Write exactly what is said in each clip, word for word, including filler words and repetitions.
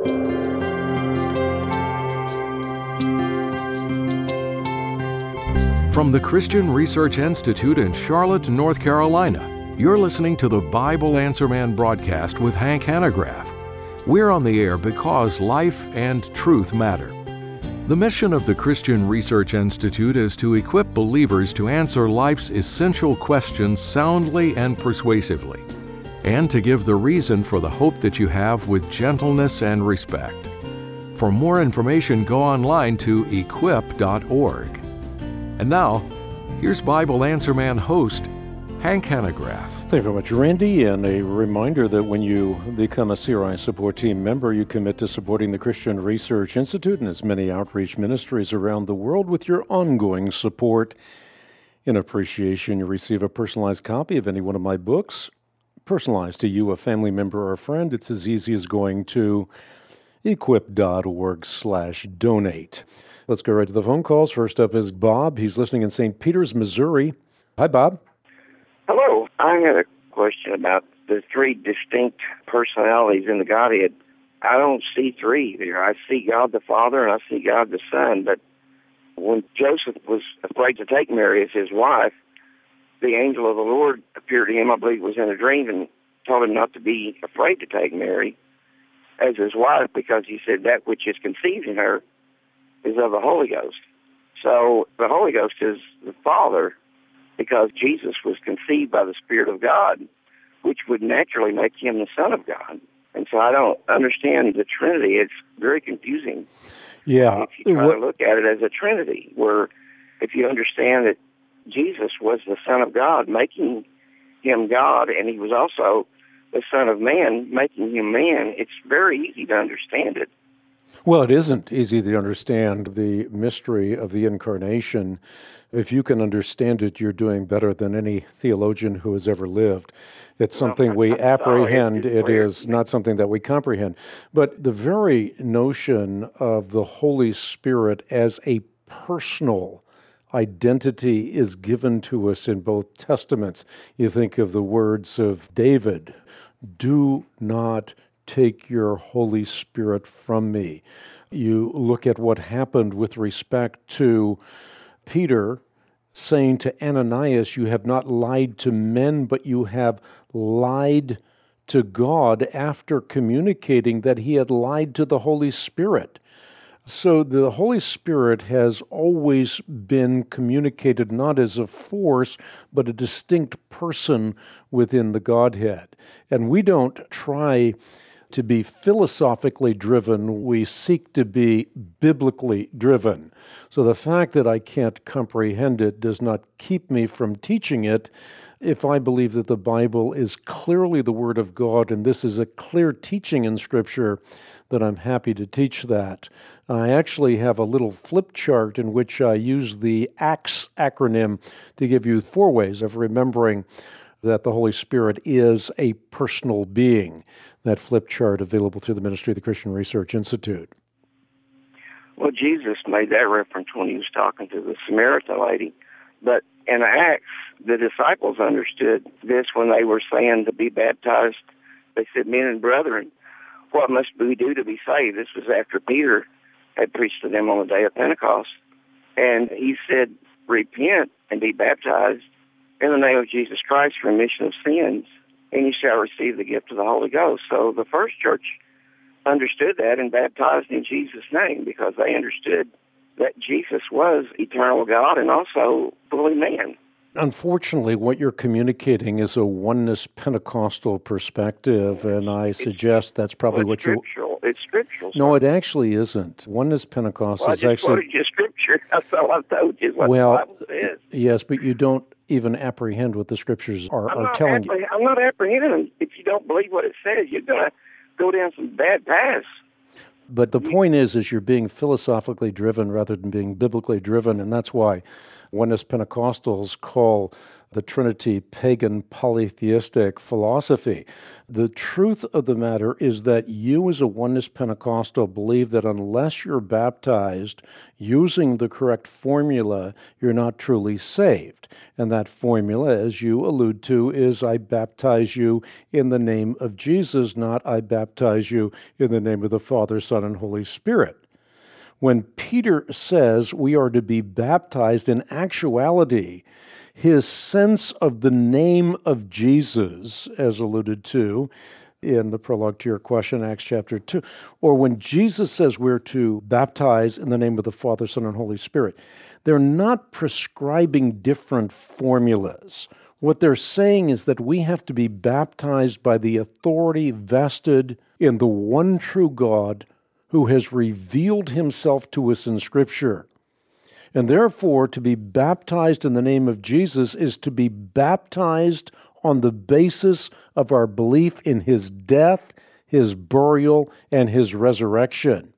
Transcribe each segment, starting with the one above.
From the Christian Research Institute in Charlotte, North Carolina, you're listening to the Bible Answer Man broadcast with Hank Hanegraaff. We're on the air because life and truth matter. The mission of the Christian Research Institute is to equip believers to answer life's essential questions soundly and persuasively, and to give the reason for the hope that you have with gentleness and respect. For more information, go online to equip dot org. And now, here's Bible Answer Man host, Hank Hanegraaff. Thank you very much, Randy. And a reminder that when you become a C R I Support Team member, you commit to supporting the Christian Research Institute and its many outreach ministries around the world with your ongoing support. In appreciation, you receive a personalized copy of any one of my books, personalized to you, a family member, or a friend. It's as easy as going to equip dot org slash donate. Let's go right to the phone calls. First up is Bob. He's listening in Saint Peters, Missouri. Hi, Bob. Hello. I had a question about the three distinct personalities in the Godhead. I don't see three there. I see God the Father and I see God the Son. But when Joseph was afraid to take Mary as his wife, the angel of the Lord appeared to him, I believe it was in a dream, and told him not to be afraid to take Mary as his wife, because he said that which is conceived in her is of the Holy Ghost. So the Holy Ghost is the Father, because Jesus was conceived by the Spirit of God, which would naturally make him the Son of God. And so I don't understand the Trinity. It's very confusing. Yeah. If you try to look at it as a Trinity, where if you understand that Jesus was the Son of God, making him God, and he was also the Son of Man, making him man, it's very easy to understand it. Well, it isn't easy to understand the mystery of the Incarnation. If you can understand it, you're doing better than any theologian who has ever lived. It's something well, we I'm apprehend. Sorry, it is not something that we comprehend. But the very notion of the Holy Spirit as a personal identity is given to us in both Testaments. You think of the words of David, "Do not take your Holy Spirit from me." You look at what happened with respect to Peter saying to Ananias, "You have not lied to men, but you have lied to God," after communicating that he had lied to the Holy Spirit. So the Holy Spirit has always been communicated not as a force, but a distinct person within the Godhead. And we don't try to be philosophically driven, we seek to be biblically driven. So the fact that I can't comprehend it does not keep me from teaching it. If I believe that the Bible is clearly the Word of God, and this is a clear teaching in Scripture, then I'm happy to teach that. I actually have a little flip chart in which I use the ACTS acronym to give you four ways of remembering that the Holy Spirit is a personal being. That flip chart available through the ministry of the Christian Research Institute. Well, Jesus made that reference when he was talking to the Samaritan lady. But in Acts, the disciples understood this when they were saying to be baptized. They said, "Men and brethren, what must we do to be saved?" This was after Peter had preached to them on the day of Pentecost. And he said, "Repent and be baptized in the name of Jesus Christ for remission of sins, and you shall receive the gift of the Holy Ghost." So the first church understood that and baptized in Jesus' name, because they understood that Jesus was eternal God and also fully man. Unfortunately, what you're communicating is a oneness Pentecostal perspective, and I it's, suggest that's probably well, what you... Scriptural. It's scriptural. No, it actually isn't. Oneness Pentecostal well, is I just actually... quoted you Scripture. That's all I told you is what well, the Bible says. Yes, but you don't even apprehend what the Scriptures are, I'm are not telling appreh- you. I'm not apprehending. If you don't believe what it says, you're going to go down some bad paths. But the point is, is you're being philosophically driven rather than being biblically driven, and that's why Oneness Pentecostals call the Trinity pagan polytheistic philosophy. The truth of the matter is that you as a Oneness Pentecostal believe that unless you're baptized using the correct formula, you're not truly saved. And that formula, as you allude to, is I baptize you in the name of Jesus, not I baptize you in the name of the Father, Son, and Holy Spirit. When Peter says we are to be baptized, in actuality, his sense of the name of Jesus, as alluded to in the prologue to your question, Acts chapter two, or when Jesus says we're to baptize in the name of the Father, Son, and Holy Spirit, they're not prescribing different formulas. What they're saying is that we have to be baptized by the authority vested in the one true God who has revealed himself to us in Scripture. And therefore, to be baptized in the name of Jesus is to be baptized on the basis of our belief in his death, his burial, and his resurrection.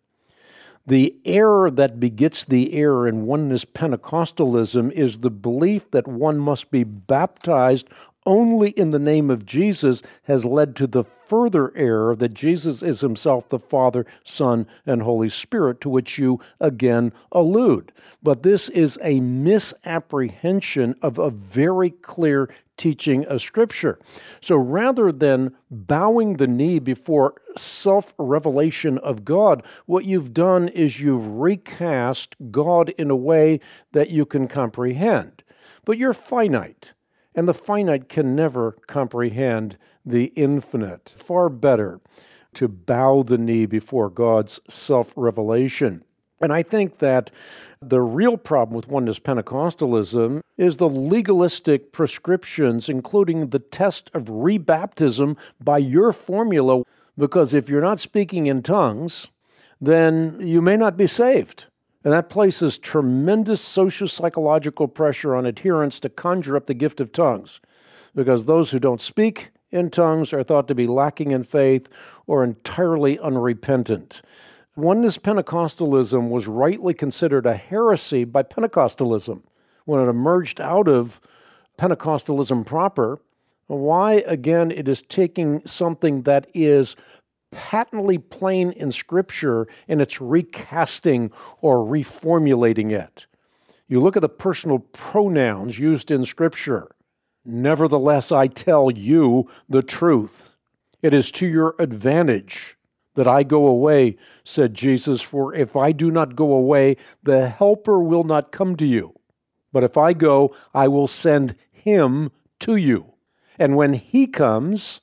The error that begets the error in Oneness Pentecostalism is the belief that one must be baptized only in the name of Jesus has led to the further error that Jesus is himself the Father, Son, and Holy Spirit, to which you again allude. But this is a misapprehension of a very clear teaching of Scripture. So rather than bowing the knee before self-revelation of God, what you've done is you've recast God in a way that you can comprehend. But you're finite. And the finite can never comprehend the infinite. Far better to bow the knee before God's self-revelation. And I think that the real problem with Oneness Pentecostalism is the legalistic prescriptions, including the test of rebaptism by your formula, because if you're not speaking in tongues, then you may not be saved. And that places tremendous socio-psychological pressure on adherents to conjure up the gift of tongues, because those who don't speak in tongues are thought to be lacking in faith or entirely unrepentant. Oneness Pentecostalism was rightly considered a heresy by Pentecostalism when it emerged out of Pentecostalism proper. Why, again, it is taking something that is patently plain in Scripture, and it's recasting or reformulating it. You look at the personal pronouns used in Scripture. Nevertheless, I tell you the truth. It is to your advantage that I go away, said Jesus, for if I do not go away, the Helper will not come to you. But if I go, I will send him to you. And when he comes,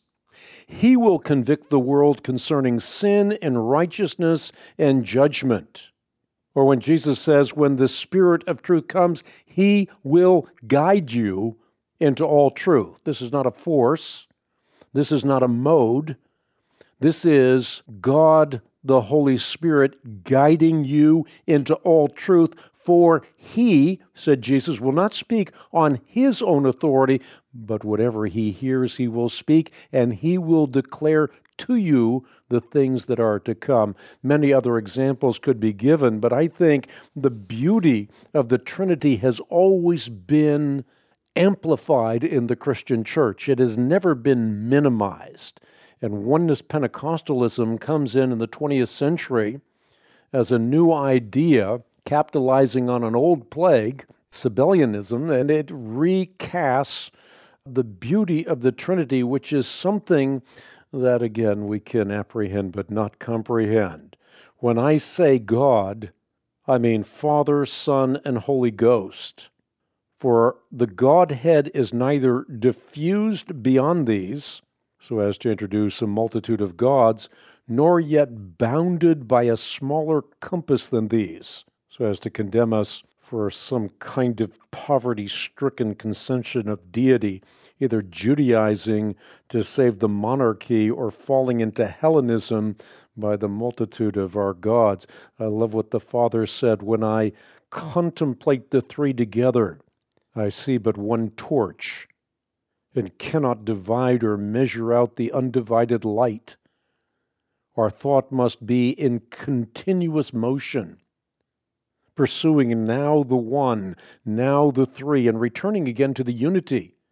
he will convict the world concerning sin and righteousness and judgment. Or when Jesus says, when the Spirit of truth comes, he will guide you into all truth. This is not a force. This is not a mode. This is God, the Holy Spirit, guiding you into all truth. For he, said Jesus, will not speak on his own authority, but whatever he hears, he will speak, and he will declare to you the things that are to come. Many other examples could be given, but I think the beauty of the Trinity has always been amplified in the Christian church. It has never been minimized. And Oneness Pentecostalism comes in in the twentieth century as a new idea, capitalizing on an old plague, Sabellianism, and it recasts the beauty of the Trinity, which is something that, again, we can apprehend but not comprehend. When I say God, I mean Father, Son, and Holy Ghost. For the Godhead is neither diffused beyond these, so as to introduce a multitude of gods, nor yet bounded by a smaller compass than these, so as to condemn us for some kind of poverty-stricken conception of deity, either Judaizing to save the monarchy or falling into Hellenism by the multitude of our gods. I love what the Father said, when I contemplate the three together, I see but one torch, and cannot divide or measure out the undivided light. Our thought must be in continuous motion, pursuing now the one, now the three, and returning again to the unity.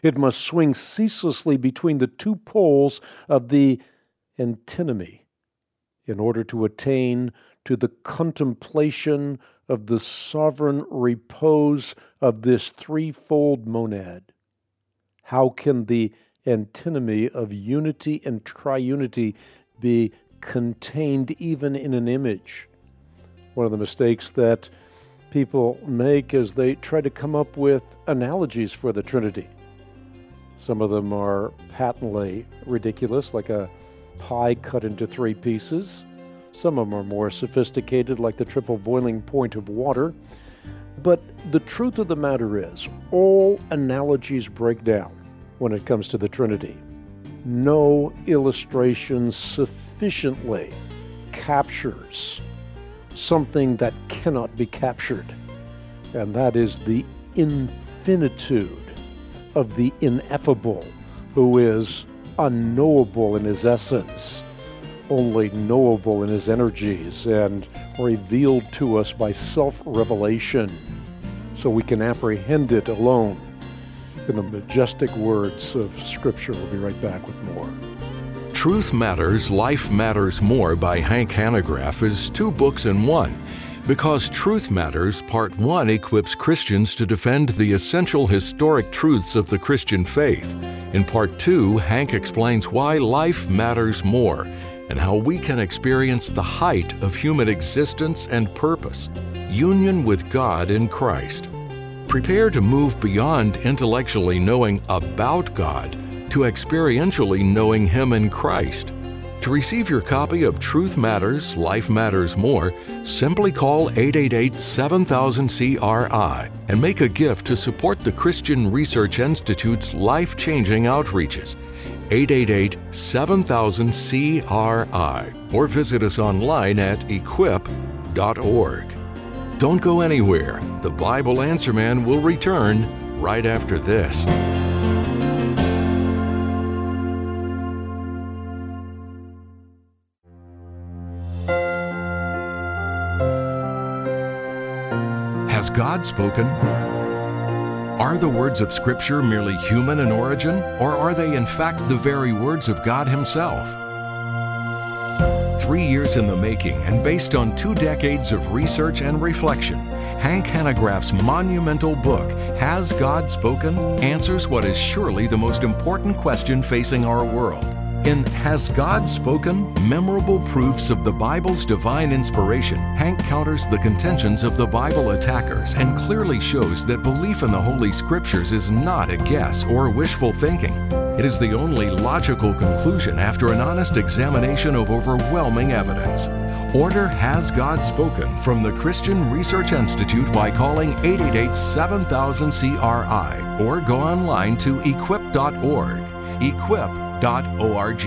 It must swing ceaselessly between the two poles of the antinomy in order to attain to the contemplation of the sovereign repose of this threefold monad. How can the antinomy of unity and triunity be contained even in an image? One of the mistakes that people make is they try to come up with analogies for the Trinity. Some of them are patently ridiculous, like a pie cut into three pieces. Some of them are more sophisticated, like the triple boiling point of water. But the truth of the matter is, all analogies break down when it comes to the Trinity. No illustration sufficiently captures something that cannot be captured, and that is the infinitude of the ineffable, who is unknowable in his essence, only knowable in his energies, and revealed to us by self-revelation, so we can apprehend it alone in the majestic words of Scripture. We'll be right back with more. Truth Matters, Life Matters More by Hank Hanegraaff is two books in one, because Truth Matters Part one equips Christians to defend the essential historic truths of the Christian faith. In Part two, Hank explains why life matters more and how we can experience the height of human existence and purpose, union with God in Christ. Prepare to move beyond intellectually knowing about God to experientially knowing Him in Christ. To receive your copy of Truth Matters, Life Matters More, simply call eight eight eight, seven thousand, C R I and make a gift to support the Christian Research Institute's life-changing outreaches. eight eight eight, seven thousand, C R I or visit us online at equip dot org. Don't go anywhere. The Bible Answer Man will return right after this. Has God spoken? Are the words of Scripture merely human in origin, or are they in fact the very words of God Himself? Three years in the making and based on two decades of research and reflection, Hank Hanegraaff's monumental book, Has God Spoken?, answers what is surely the most important question facing our world. In Has God Spoken? Memorable Proofs of the Bible's Divine Inspiration, Hank counters the contentions of the Bible attackers and clearly shows that belief in the Holy Scriptures is not a guess or wishful thinking. It is the only logical conclusion after an honest examination of overwhelming evidence. Order Has God Spoken from the Christian Research Institute by calling eight eight eight, seven thousand, C R I or go online to equip dot org. equip dot org.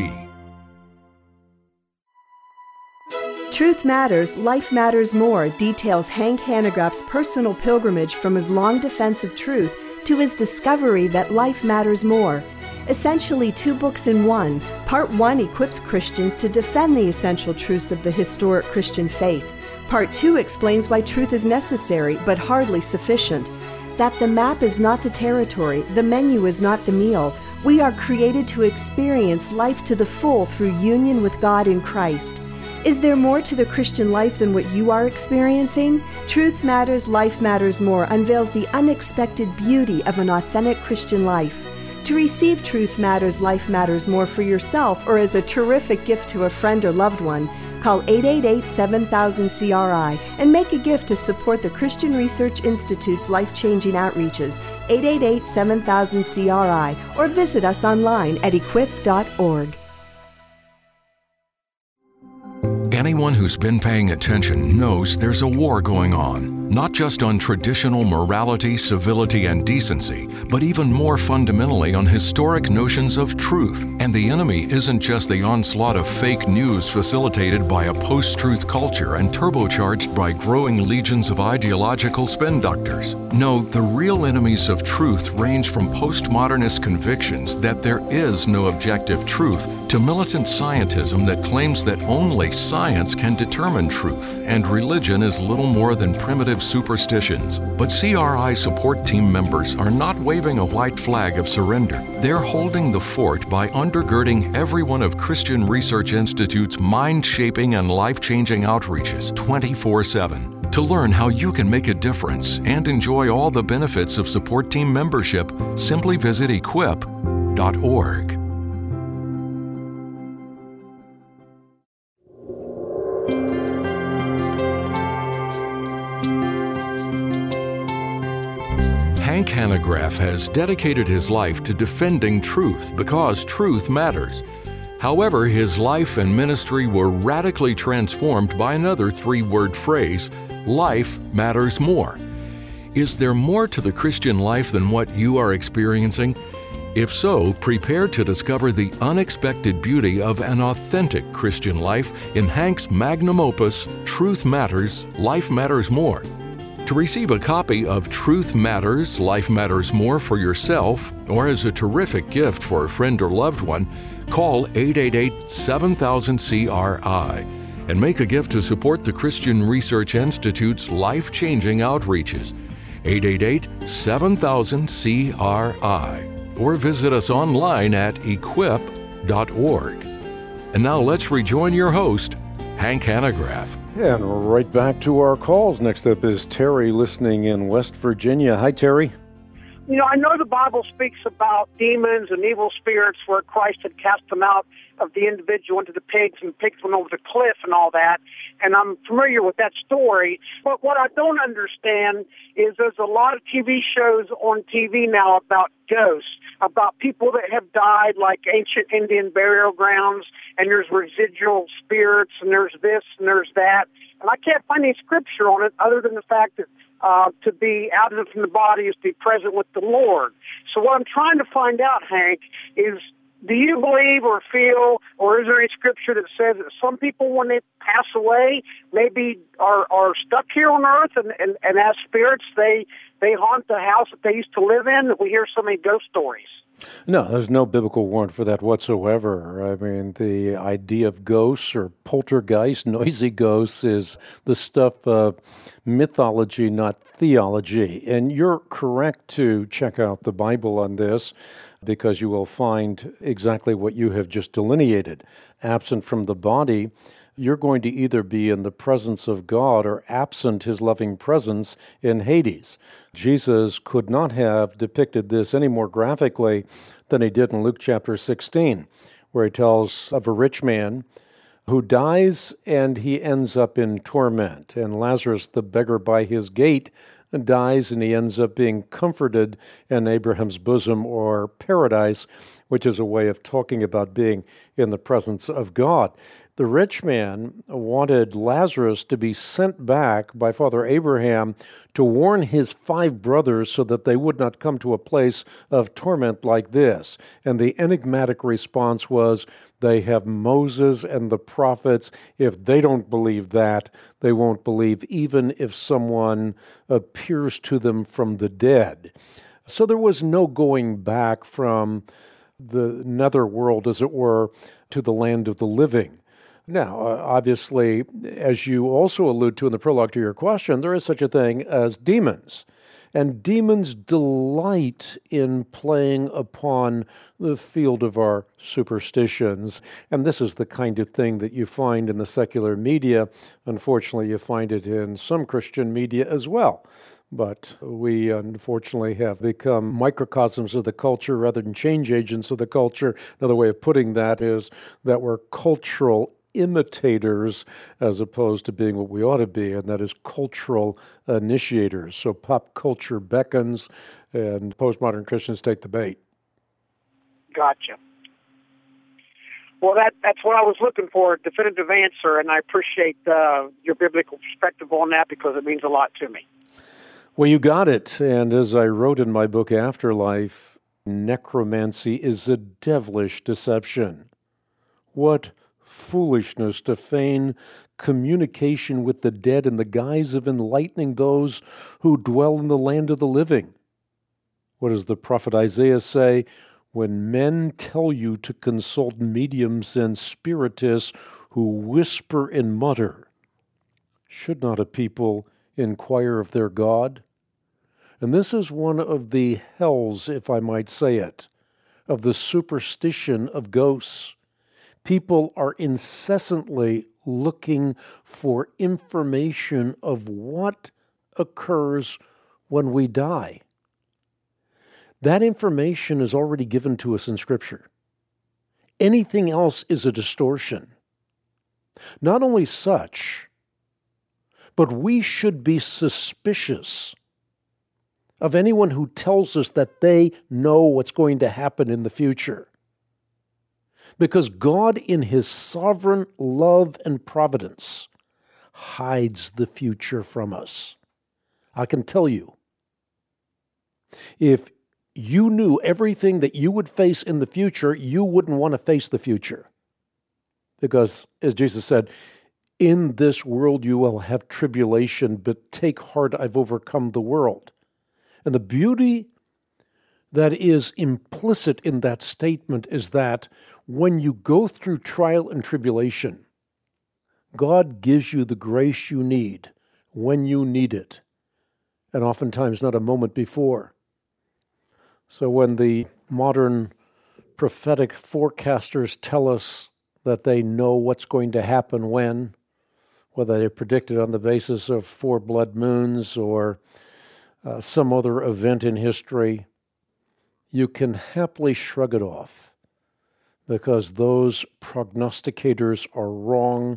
Truth Matters, Life Matters More details Hank Hanegraaff's personal pilgrimage from his long defense of truth to his discovery that life matters more. Essentially two books in one, Part one equips Christians to defend the essential truths of the historic Christian faith. Part two explains why truth is necessary but hardly sufficient. That the map is not the territory, the menu is not the meal. We are created to experience life to the full through union with God in Christ. Is there more to the Christian life than what you are experiencing? Truth Matters, Life Matters More unveils the unexpected beauty of an authentic Christian life. To receive Truth Matters, Life Matters More for yourself or as a terrific gift to a friend or loved one, call eight eight eight, seven thousand, C R I and make a gift to support the Christian Research Institute's life-changing outreaches, eight eight eight, seven thousand, C R I, or visit us online at equip dot org. Anyone who's been paying attention knows there's a war going on, not just on traditional morality, civility, and decency, but even more fundamentally on historic notions of truth. And the enemy isn't just the onslaught of fake news facilitated by a post-truth culture and turbocharged by growing legions of ideological spin doctors. No, the real enemies of truth range from postmodernist convictions that there is no objective truth to militant scientism that claims that only science science can determine truth, and religion is little more than primitive superstitions. But C R I support team members are not waving a white flag of surrender. They're holding the fort by undergirding every one of Christian Research Institute's mind-shaping and life-changing outreaches twenty-four seven. To learn how you can make a difference and enjoy all the benefits of support team membership, simply visit equip dot org. Hank Hanegraaff has dedicated his life to defending truth because truth matters. However, his life and ministry were radically transformed by another three-word phrase: life matters more. Is there more to the Christian life than what you are experiencing? If so, prepare to discover the unexpected beauty of an authentic Christian life in Hank's magnum opus, Truth Matters, Life Matters More. To receive a copy of Truth Matters, Life Matters More for yourself, or as a terrific gift for a friend or loved one, call eight eight eight, seven thousand, C R I and make a gift to support the Christian Research Institute's life-changing outreaches. eight eight eight, seven thousand, C R I or visit us online at equip dot org. And now let's rejoin your host, Hank Hanegraaff. And right back to our calls. Next up is Terry listening in West Virginia. Hi, Terry. You know, I know the Bible speaks about demons and evil spirits where Christ had cast them out of the individual into the pigs, and the pigs went over the cliff and all that. And I'm familiar with that story. But what I don't understand is there's a lot of T V shows on T V now about ghosts, about people that have died, like ancient Indian burial grounds, and there's residual spirits, and there's this and there's that. And I can't find any scripture on it other than the fact that uh, to be absent from the body is to be present with the Lord. So what I'm trying to find out, Hank, is do you believe or feel, or is there any scripture that says that some people, when they pass away, maybe are, are stuck here on earth, and, and, and as spirits, they they haunt the house that they used to live in? We hear so many ghost stories. No, there's no biblical warrant for that whatsoever. I mean, the idea of ghosts or poltergeist, noisy ghosts, is the stuff of mythology, not theology. And you're correct to check out the Bible on this, because you will find exactly what you have just delineated. Absent from the body, you're going to either be in the presence of God or absent his loving presence in Hades. Jesus could not have depicted this any more graphically than he did in Luke chapter sixteen, where he tells of a rich man who dies and he ends up in torment. And Lazarus, the beggar by his gate, dies and he ends up being comforted in Abraham's bosom or paradise, which is a way of talking about being in the presence of God. The rich man wanted Lazarus to be sent back by Father Abraham to warn his five brothers so that they would not come to a place of torment like this. And the enigmatic response was, they have Moses and the prophets. If they don't believe that, they won't believe even if someone appears to them from the dead. So there was no going back from the netherworld, as it were, to the land of the living. Now, uh, obviously, as you also allude to in the prologue to your question, there is such a thing as demons. And demons delight in playing upon the field of our superstitions. And this is the kind of thing that you find in the secular media. Unfortunately, you find it in some Christian media as well. But we, unfortunately, have become microcosms of the culture rather than change agents of the culture. Another way of putting that is that we're cultural imitators as opposed to being what we ought to be, and that is cultural initiators. So pop culture beckons, and postmodern Christians take the bait. Gotcha. Well, that that's what I was looking for, a definitive answer, and I appreciate uh, your biblical perspective on that because it means a lot to me. Well, you got it. And as I wrote in my book, Afterlife, necromancy is a devilish deception. What foolishness to feign communication with the dead in the guise of enlightening those who dwell in the land of the living. What does the prophet Isaiah say? When men tell you to consult mediums and spiritists who whisper and mutter. Should not a people inquire of their God? And this is one of the hells, if I might say it, of the superstition of ghosts. People are incessantly looking for information of what occurs when we die. That information is already given to us in Scripture. Anything else is a distortion. Not only such, but we should be suspicious of anyone who tells us that they know what's going to happen in the future. Because God, in His sovereign love and providence, hides the future from us. I can tell you, if you knew everything that you would face in the future, you wouldn't want to face the future. Because, as Jesus said, in this world you will have tribulation, but take heart, I've overcome the world. And the beauty that is implicit in that statement is that when you go through trial and tribulation, God gives you the grace you need when you need it, and oftentimes not a moment before. So when the modern prophetic forecasters tell us that they know what's going to happen when, whether they predict it on the basis of four blood moons or uh, some other event in history, you can happily shrug it off because those prognosticators are wrong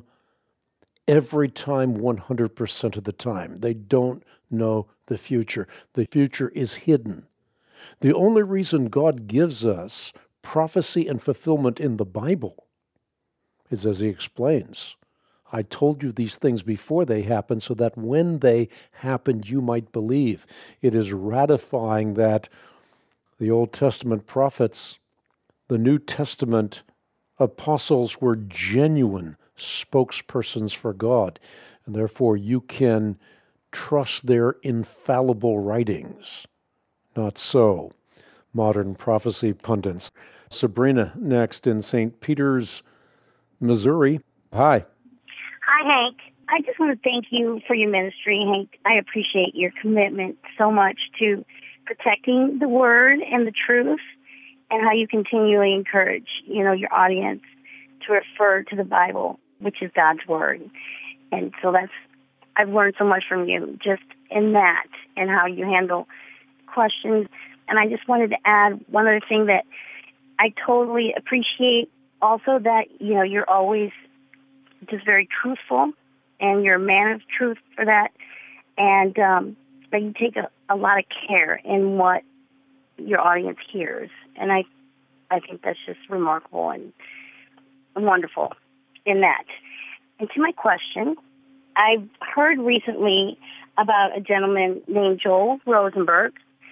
every time, one hundred percent of the time. They don't know the future. The future is hidden. The only reason God gives us prophecy and fulfillment in the Bible is, as He explains, I told you these things before they happened so that when they happened you might believe. It is ratifying that the Old Testament prophets, the New Testament apostles were genuine spokespersons for God, and therefore you can trust their infallible writings. Not so, modern prophecy pundits. Sabrina, next in Saint Peters, Missouri. Hi. Hi, Hank. I just want to thank you for your ministry, Hank. I appreciate your commitment so much to protecting the Word and the truth, and how you continually encourage, you know, your audience to refer to the Bible, which is God's Word. And so that's, I've learned so much from you just in that and how you handle questions. And I just wanted to add one other thing that I totally appreciate also, that, you know, you're always just very truthful, and you're a man of truth for that, and um, that you take a, a lot of care in what your audience hears, and I, I think that's just remarkable and wonderful in that. And to my question, I've heard recently about a gentleman named Joel Rosenberg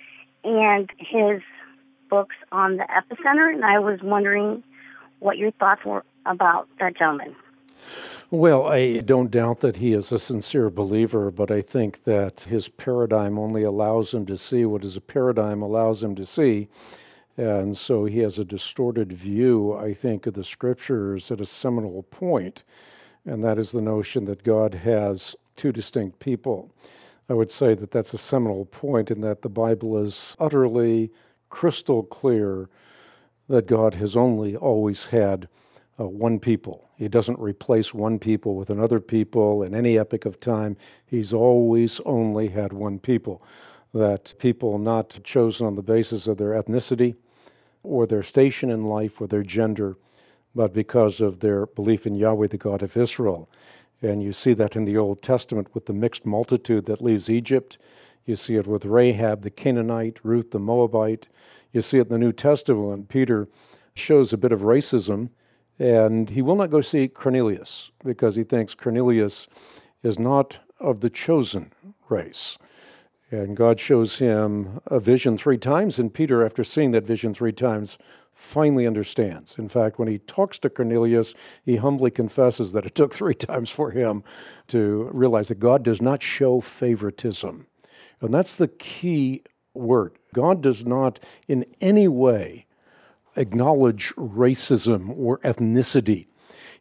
and his books on the Epicenter, and I was wondering what your thoughts were about that gentleman. Well, I don't doubt that he is a sincere believer, but I think that his paradigm only allows him to see what his paradigm allows him to see. And so he has a distorted view, I think, of the Scriptures at a seminal point, and that is the notion that God has two distinct people. I would say that that's a seminal point in that the Bible is utterly crystal clear that God has only always had uh, one people. He doesn't replace one people with another people in any epoch of time. He's always only had one people. That people not chosen on the basis of their ethnicity or their station in life or their gender, but because of their belief in Yahweh, the God of Israel. And you see that in the Old Testament with the mixed multitude that leaves Egypt. You see it with Rahab the Canaanite, Ruth the Moabite. You see it in the New Testament when Peter shows a bit of racism, and he will not go see Cornelius because he thinks Cornelius is not of the chosen race. And God shows him a vision three times, and Peter, after seeing that vision three times, finally understands. In fact, when he talks to Cornelius, he humbly confesses that it took three times for him to realize that God does not show favoritism. And that's the key word. God does not in any way acknowledge racism or ethnicity.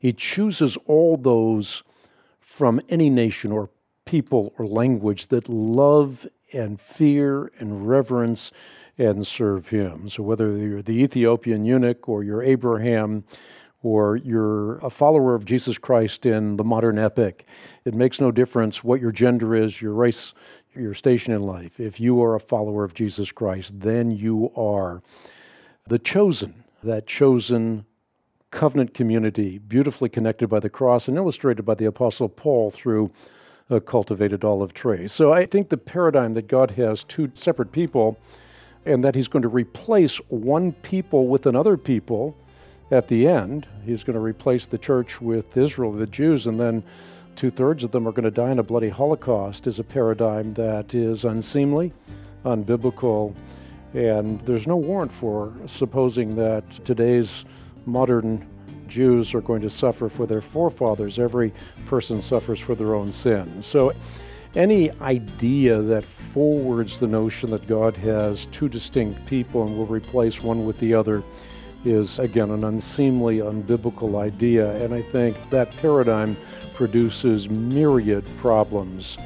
He chooses all those from any nation or people or language that love and fear and reverence and serve Him. So whether you're the Ethiopian eunuch or you're Abraham or you're a follower of Jesus Christ in the modern epic, it makes no difference what your gender is, your race, your station in life. If you are a follower of Jesus Christ, then you are the chosen, that chosen covenant community, beautifully connected by the cross and illustrated by the Apostle Paul through a cultivated olive tree. So I think the paradigm that God has two separate people and that He's going to replace one people with another people at the end. He's going to replace the church with Israel, the Jews, and then two-thirds of them are going to die in a bloody Holocaust is a paradigm that is unseemly, unbiblical, and there's no warrant for supposing that today's modern Jews are going to suffer for their forefathers. Every person suffers for their own sin. So any idea that forwards the notion that God has two distinct people and will replace one with the other is, again, an unseemly, unbiblical idea. And I think that paradigm produces myriad problems.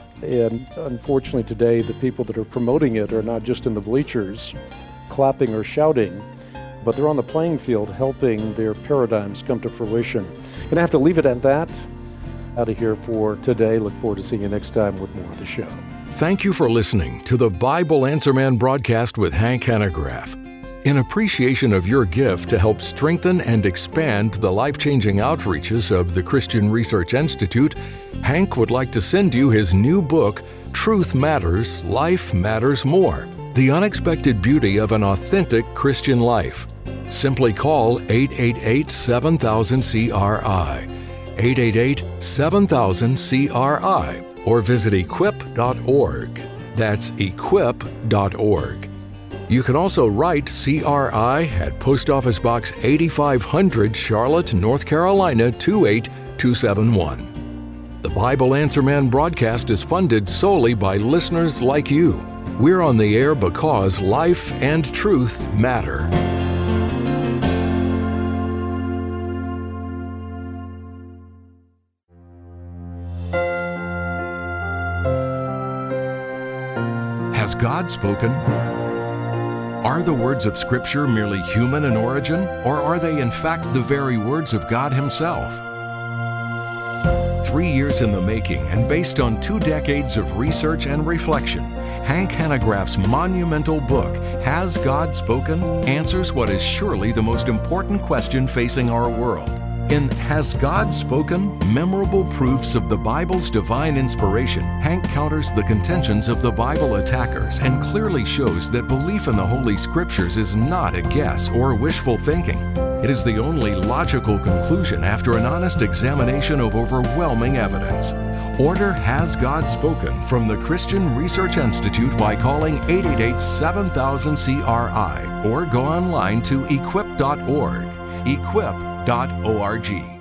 And unfortunately today, the people that are promoting it are not just in the bleachers, clapping or shouting, but they're on the playing field helping their paradigms come to fruition. Gonna have to leave it at that. Out of here for today. Look forward to seeing you next time with more of the show. Thank you for listening to the Bible Answer Man broadcast with Hank Hanegraaff. In appreciation of your gift to help strengthen and expand the life-changing outreaches of the Christian Research Institute, Hank would like to send you his new book, Truth Matters, Life Matters More: The Unexpected Beauty of an Authentic Christian Life. Simply call eight eight eight, seven thousand, C R I, eight eight eight, seven thousand, C R I, or visit equip dot org. That's equip dot org. You can also write C R I at Post Office Box eighty-five hundred, Charlotte, North Carolina, two eight two seven one. The Bible Answer Man broadcast is funded solely by listeners like you. We're on the air because life and truth matter. Has God spoken? Are the words of Scripture merely human in origin, or are they in fact the very words of God Himself? Three years in the making and based on two decades of research and reflection, Hank Hanegraaff's monumental book, Has God Spoken?, answers what is surely the most important question facing our world. In Has God Spoken? Memorable Proofs of the Bible's Divine Inspiration, Hank counters the contentions of the Bible attackers and clearly shows that belief in the Holy Scriptures is not a guess or wishful thinking. It is the only logical conclusion after an honest examination of overwhelming evidence. Order Has God Spoken from the Christian Research Institute by calling eight eight eight, seven thousand, C R I or go online to equip dot org. equip dot org.